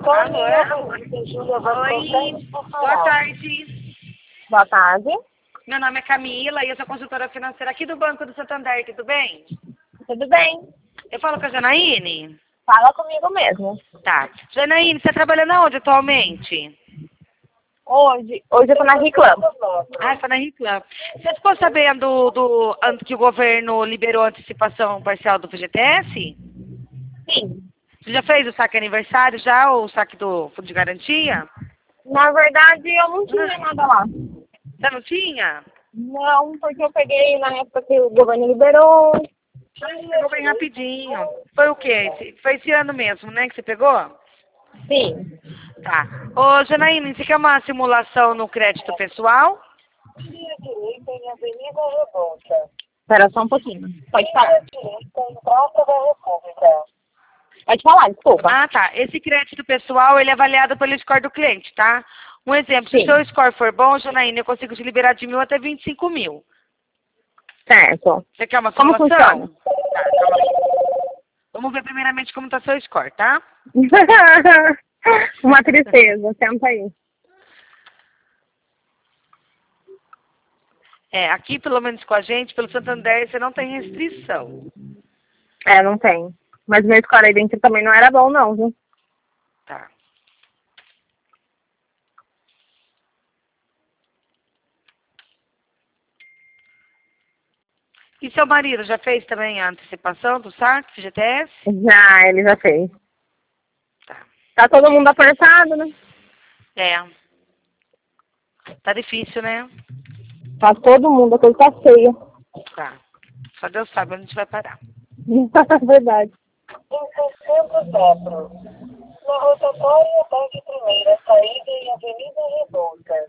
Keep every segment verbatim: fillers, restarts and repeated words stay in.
Alô? Oi, boa tarde. Boa tarde. Meu nome é Camila e eu sou consultora financeira aqui do Banco do Santander, tudo bem? Tudo bem? Eu falo com a Janaíne? Fala comigo mesmo. Tá. Janaíne, você tá trabalhando aonde atualmente? Hoje, hoje eu tô na Reclamo. Ah, está na Reclam. Você ficou sabendo do, an- que o governo liberou a antecipação parcial do F G T S? Sim. Você já fez o saque aniversário já, ou o saque do Fundo de Garantia? Na verdade, eu não tinha nada lá. Você não tinha? Não, porque eu peguei na época que o governo liberou. Pegou bem rapidinho. Foi o quê? Esse- Foi esse ano mesmo, né, que você pegou? Sim. Tá. Ô, Janaína, você quer uma simulação no crédito pessoal? Espera só um pouquinho. Pode falar. Pode falar, desculpa. Ah, tá. Esse crédito pessoal, ele é avaliado pelo score do cliente, tá? Um exemplo, se o Sim. seu score for bom, Janaína, eu consigo te liberar de mil até vinte e cinco mil. Certo. Você quer uma Como simulação? funciona? Tá, calma aí. Vamos ver primeiramente como tá seu score, tá? Uma tristeza, senta aí. É, aqui, pelo menos com a gente, pelo Santander, você não tem restrição. É, não tem. Mas meu score aí dentro também não era bom, não, viu? Tá. E seu marido já fez também a antecipação do saque, F G T S? Já, ele já fez. Tá. Tá todo mundo apertado, né? É. Tá difícil, né? Tá todo mundo, a coisa tá feia. Tá. Só Deus sabe onde a gente vai parar. Verdade. Em seiscentos metros, na rotatória da de primeira saída em Avenida Redonda.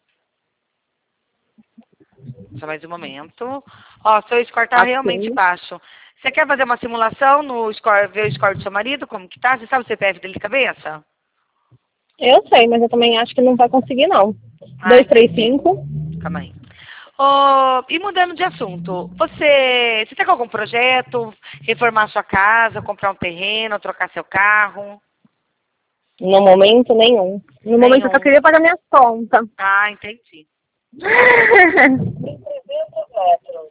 Só mais um momento. Ó, seu score tá Ok. realmente baixo. Você quer fazer uma simulação no score, ver o score do seu marido, como que tá? Você sabe o C P F dele de cabeça? Eu sei, mas eu também acho que não vai conseguir, não. Ah, dois, três, entendi. cinco. Calma aí. Ô, e mudando de assunto, você, você tem algum projeto? Reformar sua casa, comprar um terreno, trocar seu carro? No momento, nenhum. No momento, eu só Nenhum. queria pagar minhas contas. Ah, entendi. Em trezentos metros,